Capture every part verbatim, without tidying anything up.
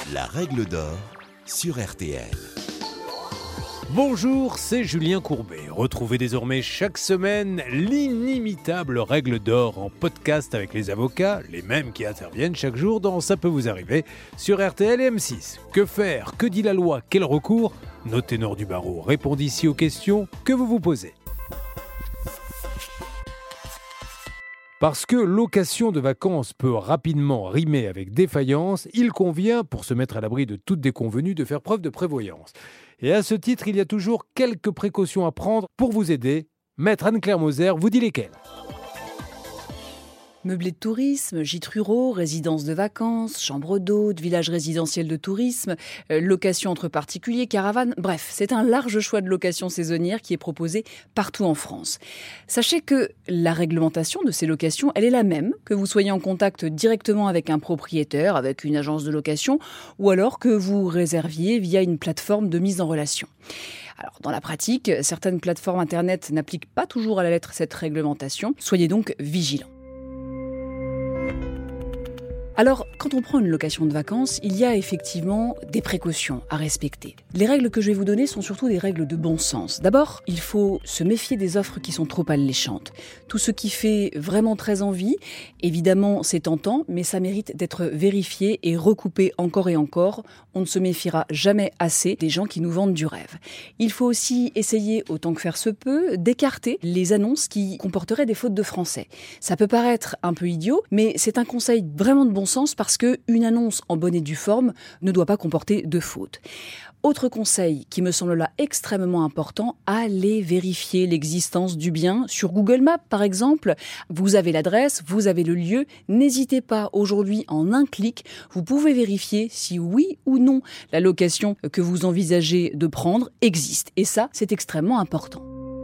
La règle d'or sur R T L. Bonjour, c'est Julien Courbet. Retrouvez désormais chaque semaine l'inimitable règle d'or en podcast avec les avocats, les mêmes qui interviennent chaque jour dans Ça peut vous arriver sur R T L et M six. Que faire ? Que dit la loi ? Quel recours ? Nos ténors du barreau répondent ici aux questions que vous vous posez. Parce que location de vacances peut rapidement rimer avec défaillance, il convient, pour se mettre à l'abri de toute déconvenue, de faire preuve de prévoyance. Et à ce titre, il y a toujours quelques précautions à prendre pour vous aider. Maître Anne-Claire Moser vous dit lesquelles ? Meublés de tourisme, gîtes ruraux, résidences de vacances, chambres d'hôtes, villages résidentiels de tourisme, euh, location entre particuliers, caravanes, bref, c'est un large choix de location saisonnière qui est proposé partout en France. Sachez que la réglementation de ces locations, elle est la même, que vous soyez en contact directement avec un propriétaire, avec une agence de location, ou alors que vous réserviez via une plateforme de mise en relation. Alors, dans la pratique, certaines plateformes Internet n'appliquent pas toujours à la lettre cette réglementation, soyez donc vigilants. Alors, quand on prend une location de vacances, il y a effectivement des précautions à respecter. Les règles que je vais vous donner sont surtout des règles de bon sens. D'abord, il faut se méfier des offres qui sont trop alléchantes. Tout ce qui fait vraiment très envie, évidemment, c'est tentant, mais ça mérite d'être vérifié et recoupé encore et encore. On ne se méfiera jamais assez des gens qui nous vendent du rêve. Il faut aussi essayer, autant que faire se peut, d'écarter les annonces qui comporteraient des fautes de français. Ça peut paraître un peu idiot, mais c'est un conseil vraiment de bon sens parce qu'une annonce en bonne et due forme ne doit pas comporter de fautes. Autre conseil qui me semble là extrêmement important, allez vérifier l'existence du bien sur Google Maps par exemple. Vous avez l'adresse, vous avez le lieu, n'hésitez pas aujourd'hui en un clic, vous pouvez vérifier si oui ou non la location que vous envisagez de prendre existe. Et ça, c'est extrêmement important.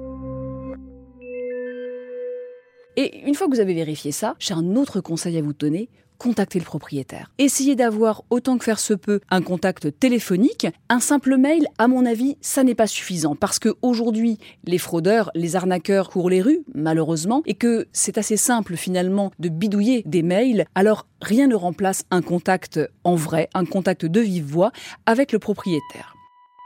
Et une fois que vous avez vérifié ça, j'ai un autre conseil à vous donner. Contactez le propriétaire. Essayez d'avoir, autant que faire se peut, un contact téléphonique. Un simple mail, à mon avis, ça n'est pas suffisant. Parce qu'aujourd'hui, les fraudeurs, les arnaqueurs courent les rues, malheureusement, et que c'est assez simple, finalement, de bidouiller des mails. Alors, rien ne remplace un contact en vrai, un contact de vive voix avec le propriétaire.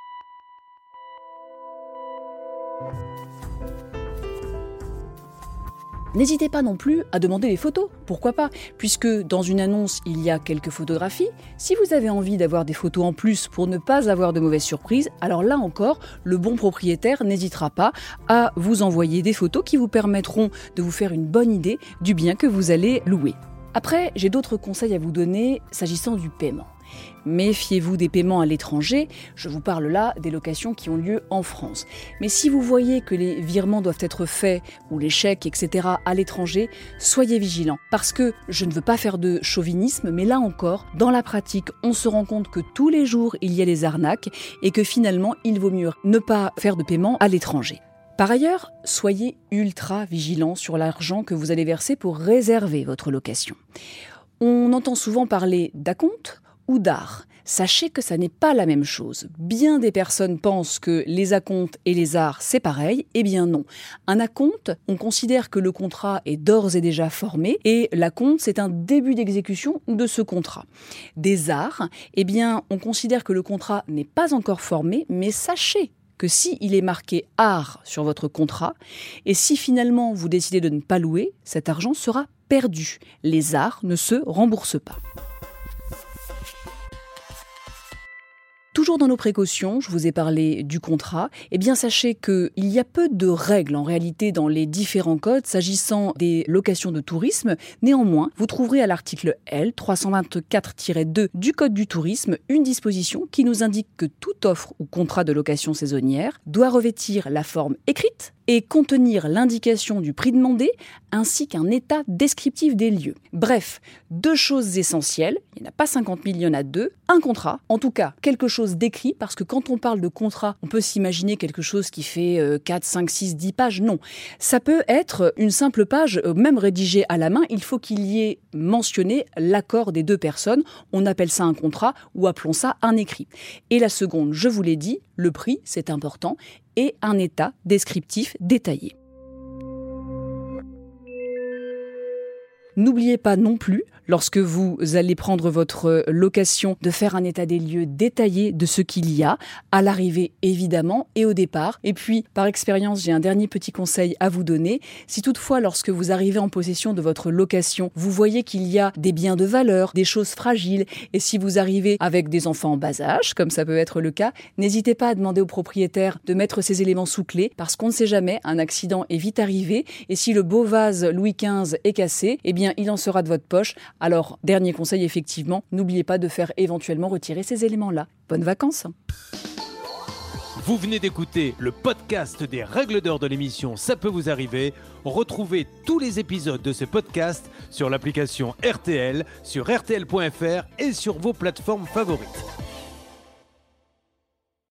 N'hésitez pas non plus à demander les photos, pourquoi pas, puisque dans une annonce, il y a quelques photographies. Si vous avez envie d'avoir des photos en plus pour ne pas avoir de mauvaises surprises, alors là encore, le bon propriétaire n'hésitera pas à vous envoyer des photos qui vous permettront de vous faire une bonne idée du bien que vous allez louer. Après, j'ai d'autres conseils à vous donner s'agissant du paiement. Méfiez-vous des paiements à l'étranger, je vous parle là des locations qui ont lieu en France. Mais si vous voyez que les virements doivent être faits, ou les chèques, et cetera à l'étranger, soyez vigilants. Parce que je ne veux pas faire de chauvinisme, mais là encore, dans la pratique, on se rend compte que tous les jours, il y a des arnaques et que finalement, il vaut mieux ne pas faire de paiement à l'étranger. Par ailleurs, soyez ultra vigilants sur l'argent que vous allez verser pour réserver votre location. On entend souvent parler d'acompte ou d'art. Sachez que ça n'est pas la même chose. Bien des personnes pensent que les acomptes et les arts, c'est pareil. Eh bien non. Un acompte, on considère que le contrat est d'ores et déjà formé et l'acompte, c'est un début d'exécution de ce contrat. Des arts, eh bien, on considère que le contrat n'est pas encore formé, mais sachez que s'il est marqué art sur votre contrat, et si finalement vous décidez de ne pas louer, cet argent sera perdu. Les arts ne se remboursent pas. Toujours dans nos précautions, je vous ai parlé du contrat, eh bien sachez qu'il y a peu de règles en réalité dans les différents codes s'agissant des locations de tourisme. Néanmoins, vous trouverez à l'article L trois cent vingt-quatre tiret deux du Code du tourisme une disposition qui nous indique que toute offre ou contrat de location saisonnière doit revêtir la forme écrite et contenir l'indication du prix demandé ainsi qu'un état descriptif des lieux. Bref, deux choses essentielles, il n'y en a pas cinquante mille, il y en a deux, un contrat, en tout cas quelque chose d'écrit, parce que quand on parle de contrat, on peut s'imaginer quelque chose qui fait quatre, cinq, six, dix pages, non. Ça peut être une simple page, même rédigée à la main, il faut qu'il y ait mentionné l'accord des deux personnes, on appelle ça un contrat ou appelons ça un écrit. Et la seconde, je vous l'ai dit, le prix, c'est important, et un état descriptif détaillé. N'oubliez pas non plus lorsque vous allez prendre votre location, de faire un état des lieux détaillé de ce qu'il y a, à l'arrivée évidemment et au départ. Et puis, par expérience, j'ai un dernier petit conseil à vous donner. Si toutefois, lorsque vous arrivez en possession de votre location, vous voyez qu'il y a des biens de valeur, des choses fragiles, et si vous arrivez avec des enfants en bas âge, comme ça peut être le cas, n'hésitez pas à demander au propriétaire de mettre ces éléments sous clé, parce qu'on ne sait jamais, un accident est vite arrivé, et si le beau vase Louis quinze est cassé, eh bien il en sera de votre poche. Alors, dernier conseil effectivement, n'oubliez pas de faire éventuellement retirer ces éléments-là. Bonnes vacances! Vous venez d'écouter le podcast des règles d'or de l'émission Ça peut vous arriver. Retrouvez tous les épisodes de ce podcast sur l'application R T L, sur R T L point F R et sur vos plateformes favorites.